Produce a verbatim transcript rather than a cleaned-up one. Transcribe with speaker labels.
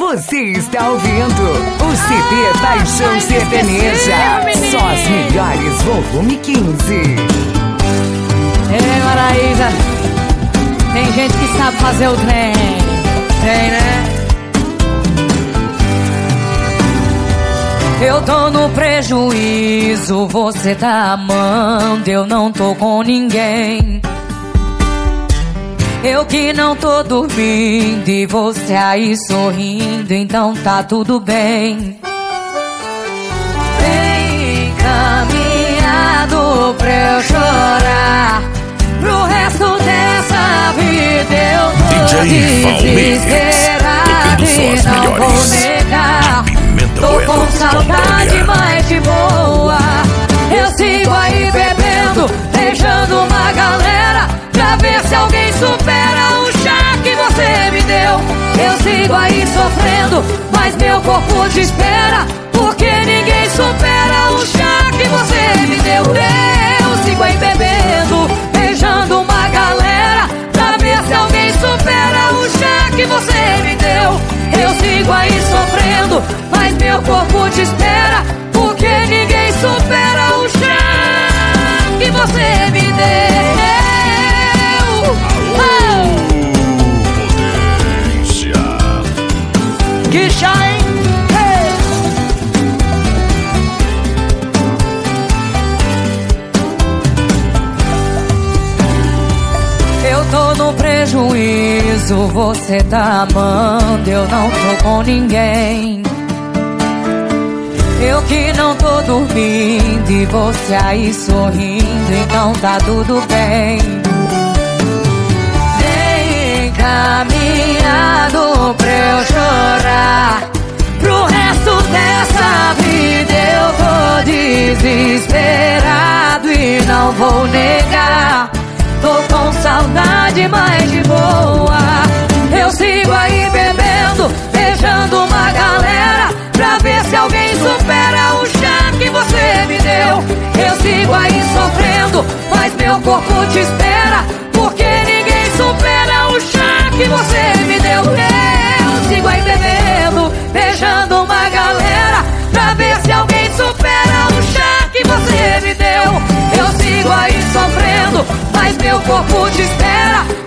Speaker 1: Você está ouvindo o C D Paixão Sertaneja. Só as melhores, volume quinze.
Speaker 2: Ei, Maraísa, tem gente que sabe fazer o trem. Tem, né? Eu tô no prejuízo, você tá amando, eu não tô com ninguém. Eu que não tô dormindo e você aí sorrindo, então tá tudo bem. Bem encaminhado pra eu chorar, pro resto dessa vida eu tô desesperado e não vou negar. Tô com saudade, mas de boa. Eu sigo aí bebendo, beijando uma galera, pra ver se alguém supera o chá que você me deu. Eu sigo aí sofrendo, mas meu corpo te espera, porque ninguém supera o chá que você me deu. Eu sigo aí bebendo, beijando uma galera, pra ver se alguém supera o chá que você me deu. Eu sigo aí sofrendo, mas meu corpo te espera, porque ninguém supera o chá que você me deu. Que chá, hein? Hey! Eu tô no prejuízo, você tá amando, eu não tô com ninguém. Eu que não tô dormindo e você aí sorrindo, então tá tudo bem. Encaminhado pra eu chorar, pro resto dessa vida eu tô desesperado e não vou negar. Tô com saudade, mas de boa. Eu sigo aí bebendo, beijando uma galera, pra ver se alguém supera o chá que você me deu. Eu sigo aí sofrendo, mas meu corpo te espera, porque ninguém supera o chá que você me deu. Eu sigo aí bebendo, beijando uma galera, pra ver se alguém supera o chá que você me deu. Eu sigo aí sofrendo, mas meu corpo te espera,